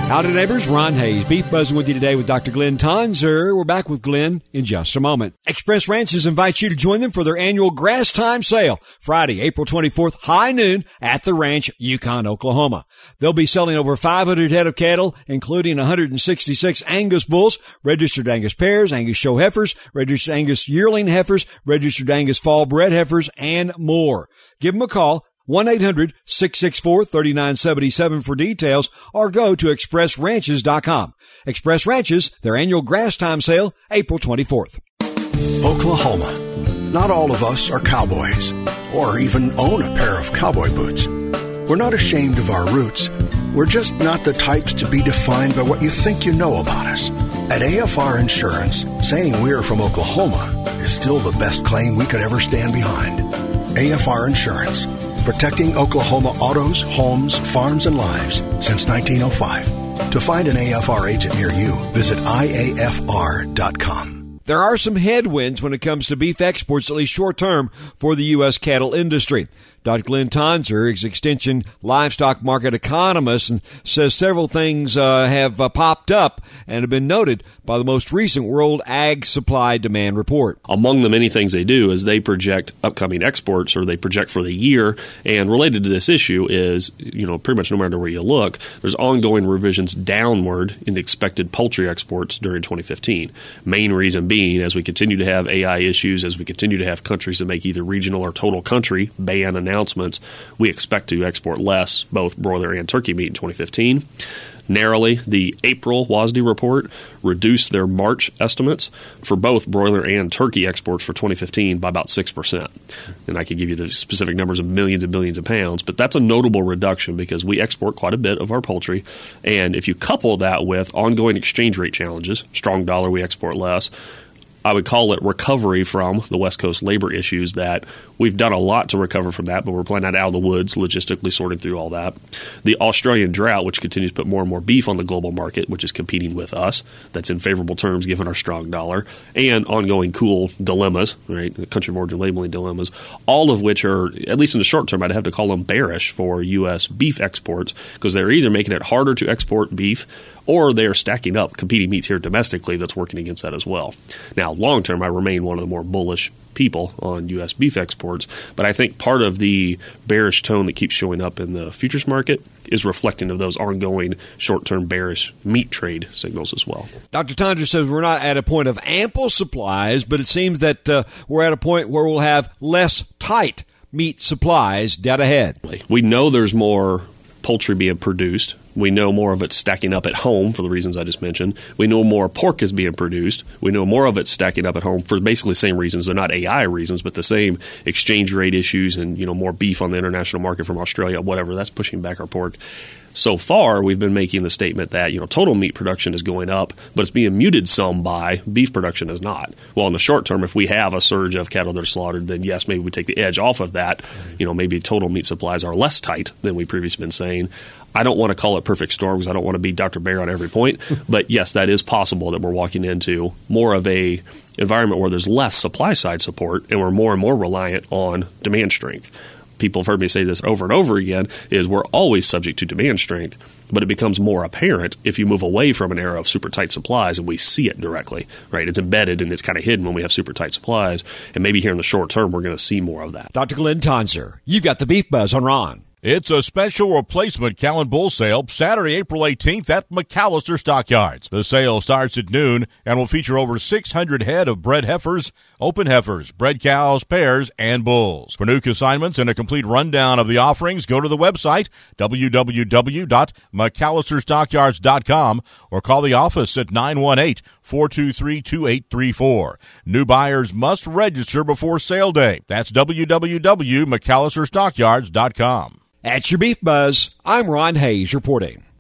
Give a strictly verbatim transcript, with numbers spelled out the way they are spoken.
Howdy, neighbors. Ron Hayes, Beef Buzzing with you today with Doctor Glenn Tonser. We're back with Glenn in just a moment. Express Ranches invites you to join them for their annual Grass Time Sale, Friday, April twenty-fourth, high noon at the ranch, Yukon, Oklahoma. They'll be selling over five hundred head of cattle, including one hundred sixty-six Angus bulls, registered Angus pairs, Angus show heifers, registered Angus yearling heifers, registered Angus fall bred heifers, and more. Give them a call. one eight hundred, six six four, three nine seven seven for details, or go to express ranches dot com. Express Ranches, their annual Grass Time Sale, April twenty-fourth. Oklahoma. Not all of us are cowboys, or even own a pair of cowboy boots. We're not ashamed of our roots. We're just not the types to be defined by what you think you know about us. At A F R Insurance, saying we're from Oklahoma is still the best claim we could ever stand behind. A F R Insurance. Protecting Oklahoma autos, homes, farms, and lives since nineteen oh five. To find an A F R agent near you, visit I A F R dot com. There are some headwinds when it comes to beef exports, at least short-term, for the U S cattle industry. Doctor Glenn Tonser is Extension livestock market economist and says several things uh, have uh, popped up and have been noted by the most recent World Ag Supply Demand Report. Among the many things they do is they project upcoming exports, or they project for the year. And related to this issue is, you know, pretty much no matter where you look, there's ongoing revisions downward in the expected poultry exports during twenty fifteen. Main reason being, as we continue to have A I issues, as we continue to have countries that make either regional or total country ban announcements, we expect to export less, both broiler and turkey meat in twenty fifteen. Narrowly, the April W A S D report reduced their March estimates for both broiler and turkey exports for twenty fifteen by about six percent. And I could give you the specific numbers of millions and billions of pounds, but that's a notable reduction because we export quite a bit of our poultry. And if you couple that with ongoing exchange rate challenges, strong dollar, we export less, I would call it recovery from the West Coast labor issues that we've done a lot to recover from that, but we're playing that out of the woods, logistically sorting through all that. The Australian drought, which continues to put more and more beef on the global market, which is competing with us, that's in favorable terms given our strong dollar, and ongoing cool dilemmas, right, the country of origin labeling dilemmas, all of which are, at least in the short term, I'd have to call them bearish for U S beef exports because they're either making it harder to export beef or they are stacking up competing meats here domestically that's working against that as well. Now, long term, I remain one of the more bullish people on U S beef exports, but I think part of the bearish tone that keeps showing up in the futures market is reflecting of those ongoing short-term bearish meat trade signals as well. Doctor Tonser says we're not at a point of ample supplies, but it seems that uh, we're at a point where we'll have less tight meat supplies dead ahead. We know there's more poultry being produced. We know more of it stacking up at home for the reasons I just mentioned. We know more pork is being produced. We know more of it stacking up at home for basically the same reasons. They're not A I reasons, but the same exchange rate issues and, you know, more beef on the international market from Australia, whatever. That's pushing back our pork. So far, we've been making the statement that, you know, total meat production is going up, but it's being muted some by beef production is not. Well, in the short term, if we have a surge of cattle that are slaughtered, then yes, maybe we take the edge off of that. You know, maybe total meat supplies are less tight than we've previously been saying. I don't want to call it perfect storm because I don't want to be Doctor Bear on every point. But yes, that is possible that we're walking into more of a environment where there's less supply side support and we're more and more reliant on demand strength. People have heard me say this over and over again, is we're always subject to demand strength, but it becomes more apparent if you move away from an era of super tight supplies and we see it directly, right? It's embedded and it's kind of hidden when we have super tight supplies, and maybe here in the short term we're going to see more of that. Doctor Glenn Tonser, you've got the Beef Buzz on Ron. It's a special replacement cow and bull sale Saturday, April eighteenth at McAllister Stockyards. The sale starts at noon and will feature over six hundred head of bred heifers, open heifers, bred cows, pairs, and bulls. For new consignments and a complete rundown of the offerings, go to the website, w w w dot mcallister stockyards dot com, or call the office at nine one eight, four two three, two eight three four. New buyers must register before sale day. That's w w w dot mcallister stockyards dot com. That's your Beef Buzz. I'm Ron Hayes reporting.